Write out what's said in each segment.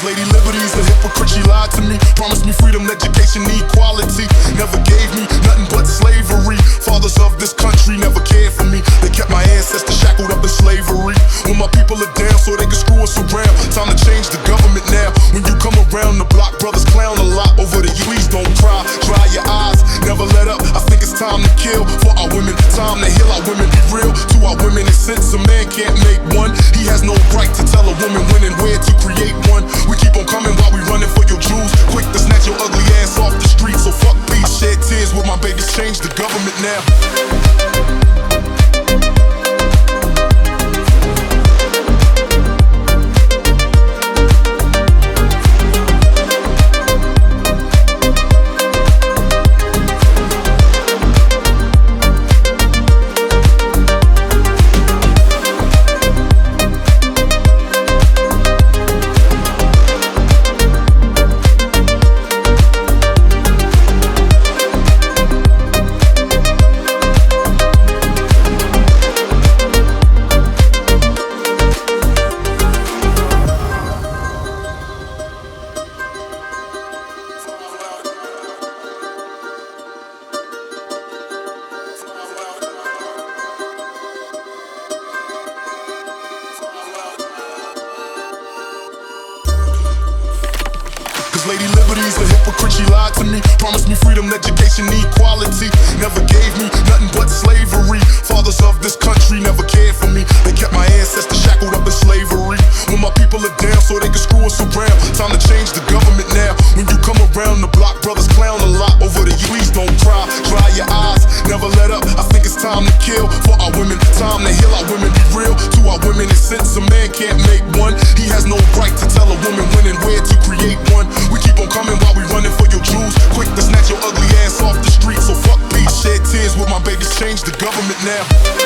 Cause Lady Liberty's a hypocrite, she lied to me. Promised me freedom, education, equality. Never gave me nothing but slavery. Fathers of this country never cared for me. They kept my ancestors shackled up in slavery. When my people are down so they can screw us around. Time to change the government now. When you come around the block, brothers clown a lot over the years. Please don't cry, dry your eyes, never let up. I think it's time to kill for our women. Time to heal our women, be real to our women. And since a man can't make one, he has no right to tell a woman when and where to create one. We keep on coming while we running for your jewels. Quick to snatch your ugly ass off the street. So fuck peace, shed tears with my babies. Change the government now. Lady Liberty's a hypocrite, she lied to me. Promised me freedom, education, equality. Never gave me nothing but slavery. Fathers of this country never cared for me. They kept my ancestors shackled up in slavery. When my people are down so they can screw us around. Time to change the government now. When you come around the block, brothers clown a lot over the years. Please don't cry, dry your eyes, never let up. I think it's time to kill for our women. Time to heal our women, be real to our women. And since a man can't make one, he has no right to tell a woman when and where to create one. We keep on coming while we running for your jewels. Quick to snatch your ugly ass off the street. So fuck peace, shed tears with my babies. Change the government now.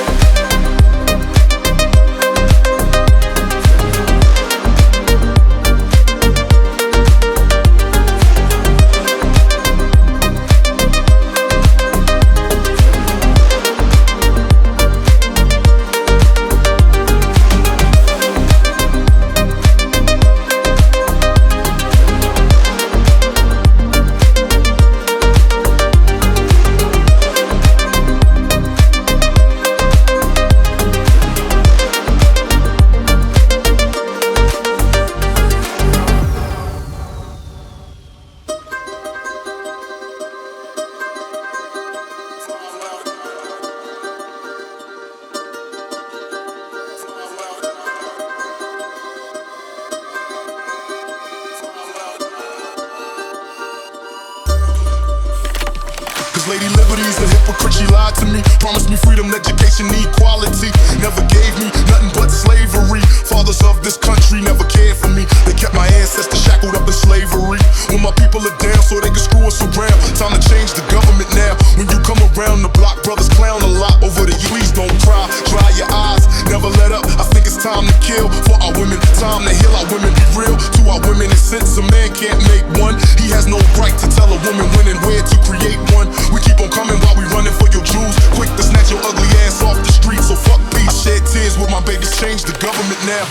Lady Liberty's a hypocrite, she lied to me. Promised me freedom, education, equality. Never gave me nothing but slavery. Fathers of this country never cared for me. They kept my ancestors shackled up in slavery. When my people are down so they can screw us around. Time to change the government now. When you come around the block, brothers clown a lot over the years. Please don't cry, dry your eyes, never let up. I think it's time to kill for our women. Time to heal our women, be real to our women. And since a man can't make one, he has no right to tell a woman when and where to create one. We keep on coming while we running for your jewels. Quick to snatch your ugly ass off the street. So fuck peace, shed tears with my babies. Change the government now.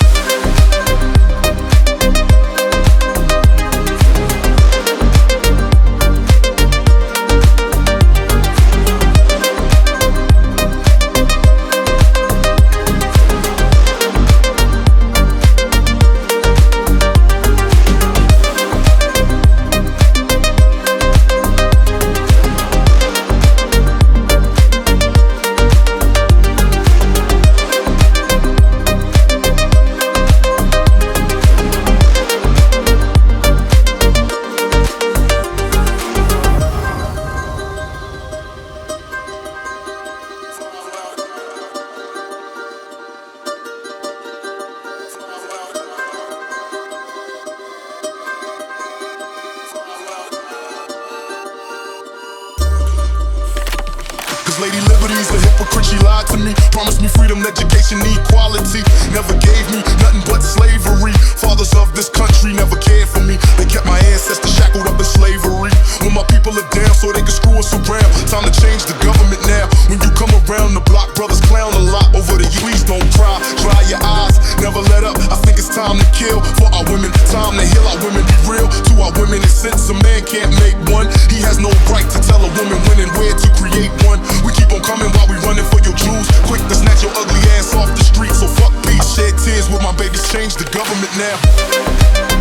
Lady Liberty's a hypocrite, she lied to me. Promised me freedom, education, equality. Never gave me nothing but slavery. Fathers of this country never cared for me. They kept my ancestors shackled up in slavery. When my people are down so they can screw us around. Time to change the government now. When you come around the block, brothers clown a lot over the years. Please don't cry, dry your eyes, never let up. I think it's time time to kill for our women, time to heal our women. Be real to our women, and since a man can't make one, he has no right to tell a woman when and where to create one. We keep on coming while we running for your jewels, quick to snatch your ugly ass off the street. So fuck peace. I shed tears with my babies, change the government now.